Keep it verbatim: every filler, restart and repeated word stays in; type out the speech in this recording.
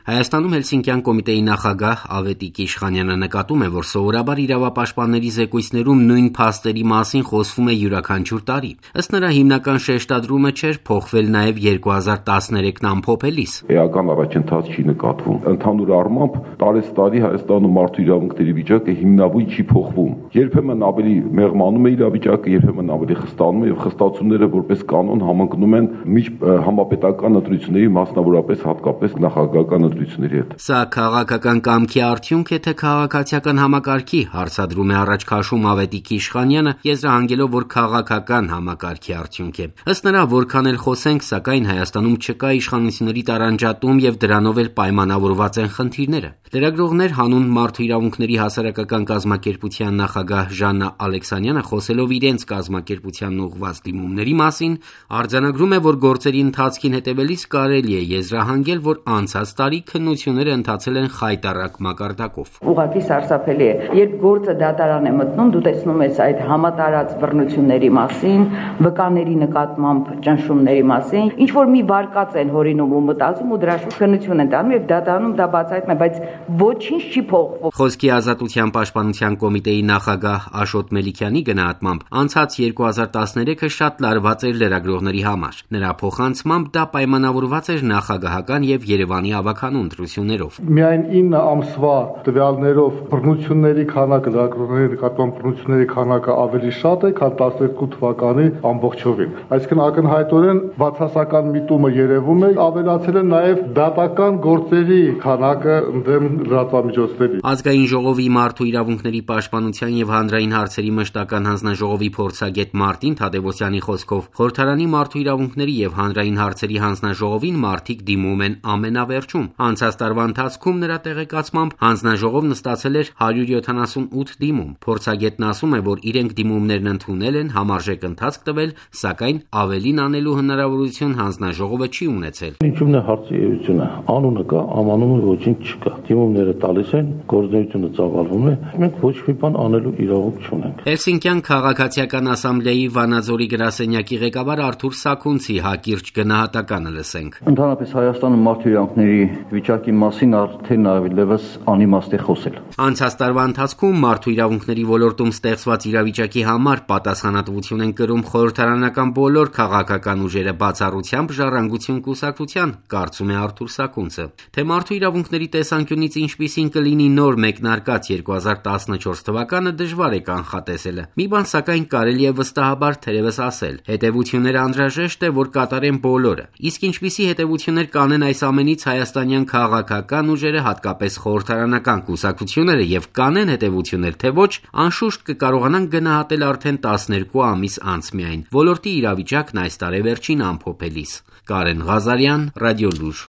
Հայաստանում Հելսինկյան կոմիտեի նախագահ Ավետիք Իշխանյանը նկատում է, որ սովորաբար իրավապաշտպանների զեկույցներում նույն փաստերի մասին խոսվում է յուրաքանչյուր տարի։ Ըստ նրա հիմնական շեշտադրումը չէր փոխվել նաև երկու հազար տասներեքն ամփոփելիս։ Էական առաջընթաց չի նկատվում։ Ընդհանուր առմամբ տարեստարի Հայաստանում մարդու իրավունքների վիճակը հիմնավորին չի փոխվում։ Երբեմն ավելի մեղմանում է իրավիճակը, երբեմն ավելի խստանում է, եւ խստացումները որպես կանոն համընկնում են միջհամապետական ընտրությունների, մասնավորապես հատկապես նախագահական ընտրությունների հետ։ Սա քաղաքական կամքի արդյունք է, թե քաղաքացիական համակարգի, հարցադրում է առաջ քաշում Ավետիք Իշխանյանը, եզրահանգելով, որ քաղաքական համակարգի արդյունք է։ Ըստ նրա, որքան էլ խոսենք, սակայն Հայաստանում չկա իշխանությունների տարանջատում եւ դրանով էլ պայմանավորված են խնդիրները։ Լրագրողներ հանուն Մարդու իրավունքների հասարակական կազմակերպության նախագահ Ժաննա Ալեքսանյանը, խոսելով իրենց կազմակերպությանն ուղղված դիմումների մասին, արձանագրում է, որ գործերի ընթացքին հետևելիս կարելի է եզրահանգել, որ անցած տարի քննությունները ընթացել են խայտառակ մակարդակով։ Ուղղակի սարսափելի է, երբ գործը դատարան է մտնում, դու տեսնում ես այդ համատարած բռնությունների մասին, վկաների նկատմամբ ճնշումների մասին, ինչ որ մի վարկած են հորինում ու մտածում ու դրա շուրջ քննություն են տանում եւ դատարանում դա բացահայտում է, բայց ոչինչ չի փոխվում։ Խոսքի ազատության պաշտպանության կոմիտեի նախագահ Աշոտ Մելիքյանի գնահատմամբ անցած երկու հազար տասներեքը շատ լարված էր լրագրողների համար։ Նրա փոխանցմամբ դա պայմանավորված էր նախագահական եւ Երևանի ավագանու ընտրություններով։ Միայն ինը ամսվա տվյալներով բռնությունների քանակը, լրագրողների նկատմամբ բռնությունների քանակը ավելի շատ է, քան տասներկու թվականի ամբողջովին։ Այսինքն ակնհայտորեն բացասական միտումը երևում է, ավելացել է նաեւ դատական գործերի քանակը ընդդեմ լրատվամիջոցների։ Ազգային ժողովի մարդու իրավունքների պաշտպանության եւ հանրային հարցերի մշտական հանձնաժողովի փորձագետ Մարտին Թադևոսյանի խոսքով խորհրդարանի մարդու իրավունքների եւ հանրային հարցերի հանձնաժողովին մարդիկ դիմում են ամենավերջում։ Անցած տարվա ընթացքում նրա տեղեկացմամբ հանձնաժողովն նստացել էր հարյուր յոթանասունութ դիմում։ Փորձագետն ասում է, որ իրենք դիմումներն ընդունել են, համարժեք ընթացք տվել, սակայն ավելին անելու հնարավորություն հանձնաժողովը չի ունեցել։ Ինչու՞մն է հարցի էությունը։ Անունը կա, ամանումը ոչինչ չկա։ Դիմումները տալիս են, գործունեությունը ծավալվում է, մենք ոչ մի բան անելու իրավունք չունենք։ Հելսինկյան քաղաքացիական ասամբլեայի Վանաձորի գրասենյակի ղեկավար Արթուր Սաքունցի հակիրճ գնահատականը լսենք։ Ընդհանրապես Հայաստանում մարդու իրավունքների վիճակի մասին արդեն ավելևս անիմաստ է խոսել։ Անցած տարվա ընթացքում մարդու իրավունքների ոլորտում ստեղծված իրավիճակի համար պատասխանատվություն են կրում խորհրդարանական բոլոր քաղաքական ուժերը բացառությամբ Ժառանգություն կուսակցության, կարծում է Արթուր Սաքունցը։ Թե մարդու իրավունքների տեսանկյունից ինչպիսին կլինի նոր մեկնարկած երկու հազար տասնչորս թվականը դժվար է կանխատեսելը։ Մի բան սակայն կարելի է վստահաբար թերևս ասել. հետևությունները անհրաժեշտ է, որ կատարեն բոլորը։ Իսկ ինչպիսի հետևություններ կանեն այս ամենից հայաստանյան քաղաքական ուժերը, հատկապես խորհրդարանական կուսակցությունները, եւ կանեն հետևություններ, թե ոչ, անշուշտ կկարողանան գնահատել արդեն տասներկու ամիս անց միայն։ Ոլորտի իրավիճակն այս տարեվերջին ամփոփելիս։ Կարեն Ղազարյան, Ռադիոլուր։